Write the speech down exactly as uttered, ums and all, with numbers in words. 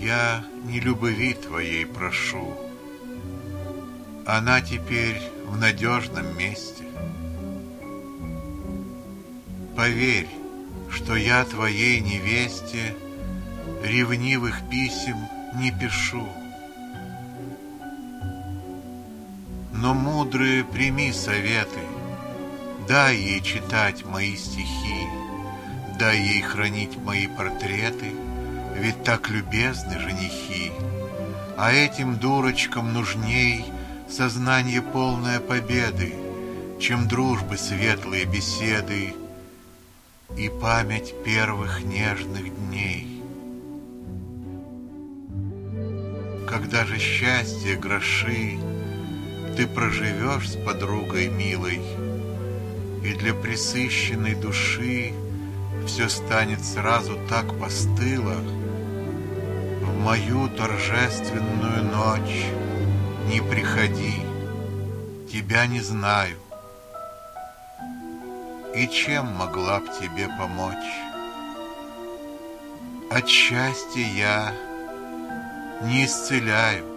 Я не любви твоей прошу, она теперь в надежном месте. Поверь, что я твоей невесте ревнивых писем не пишу. Но мудрые прими советы, дай ей читать мои стихи, дай ей хранить мои портреты, ведь так любезны женихи. А этим дурочкам нужней сознание полное победы, чем дружбы светлые беседы и память первых нежных дней. Когда же счастье гроши ты проживешь с подругой милой, и для пресыщенной души все станет сразу так постыло, в мою торжественную ночь не приходи, тебя не знаю, и чем могла б тебе помочь? От счастья я не исцеляю,